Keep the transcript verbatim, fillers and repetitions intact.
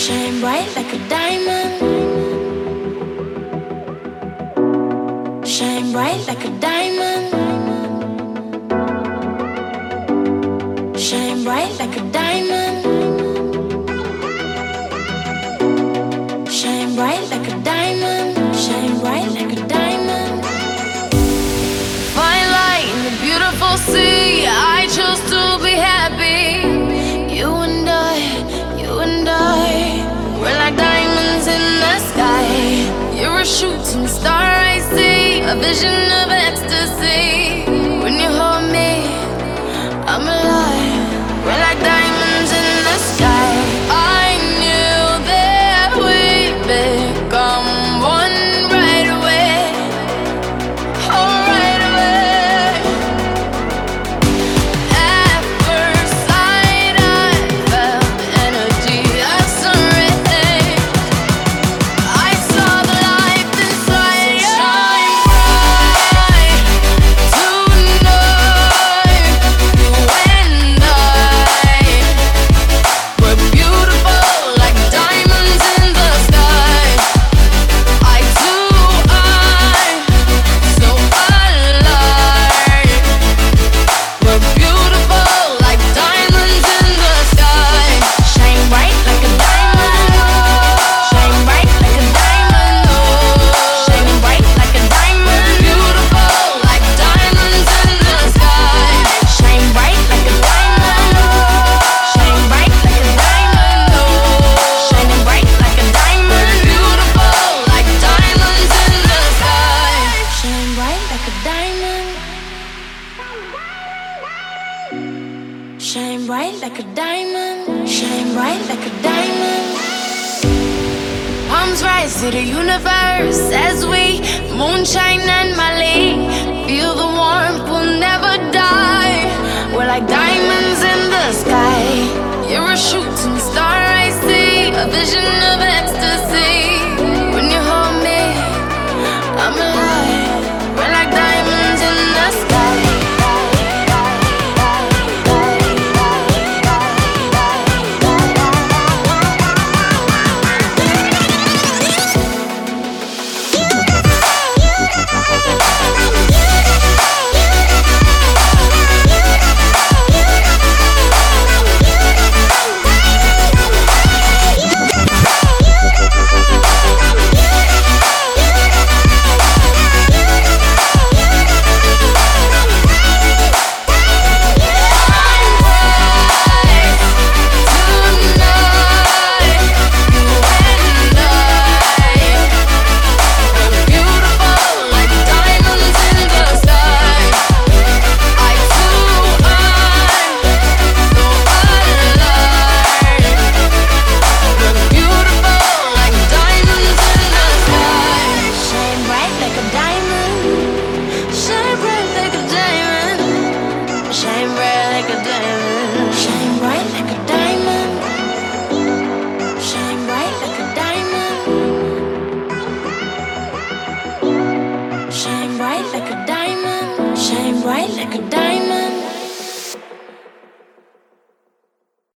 Shine bright like a diamond. Shine bright like a diamond. Shine bright like a diamond. Shine bright like a diamond. Shine bright like a diamond. Fine light in the beautiful sea. I chose to be happy. You and I, you and I, we're like diamonds in the sky. You're a shooting star I see, a vision of ecstasy. When you hold me, I'm alive. We're like diamonds in the sky. I knew that we'd become one right away. Oh, right away. At first sight, I felt the energy of sun rays. I saw the light inside you. Shine bright tonight. You and I, we're beautiful like diamonds in the sky. I too, I'm so alive. We're beautiful like diamonds in the sky. Shine bright like a diamond. Shine bright like a diamond. Oh, shine bright like a diamond. Beautiful like diamonds in the sky. Shine bright like a diamond. Shine bright like a diamond. Oh, shining bright like a diamond. Beautiful like diamonds in the sky. Shine bright like a diamond. Shine bright like a diamond. Shine bright like a diamond. Palms rise to the universe as we moonshine and Mali. Feel the warmth, we'll never die. We're like diamonds in the sky. You're a shooting star I see, a vision of ecstasy. When you hold me, I'm alive. We're like diamonds in the sky. Shine bright like a diamond. Shine bright like a diamond.